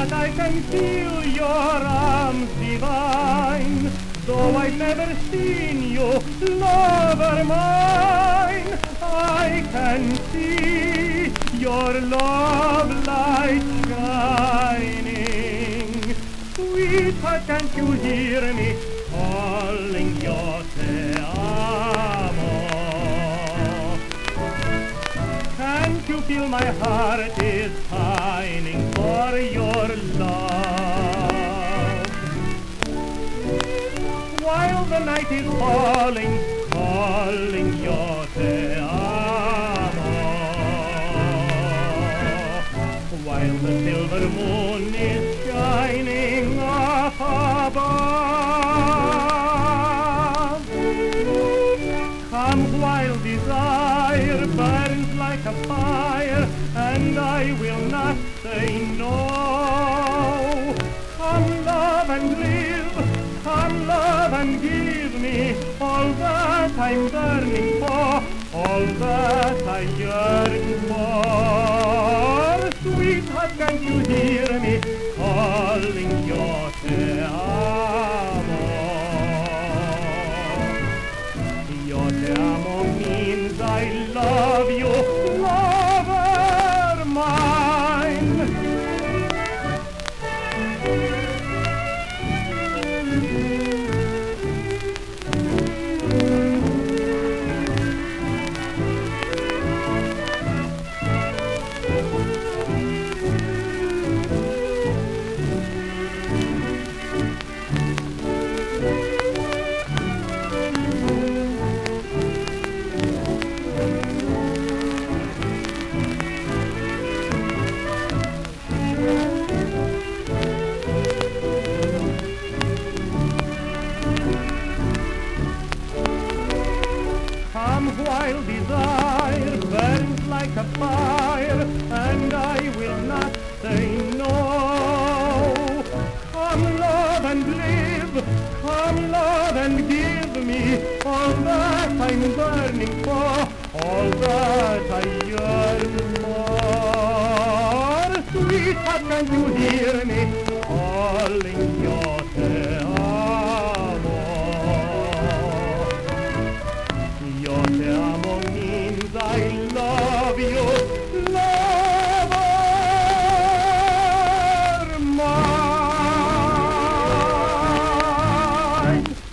that I can feel your arms divine, though I've never seen you, lover mine. I can see your love light shining. Sweetheart, can't you hear me calling your te amo? Can't you feel my heart is pining for your love? While the night is falling, calling your te amo. While the silver moon is shining up above. Come while desire burns like a fire, and I will not say no. Come love and live, come love and give me all that I'm burning for, all that I yearn for. Sweetheart, can't you hear me calling your te amo? Your te amo means I love you, lover mine. Come while desire burns like a fire, and I will not say no. Come love and live, come love and give me all that I'm burning for, all that I yearn for. Sweetheart, can you hear me calling your te amo? Your te amo means I love you, lover mine.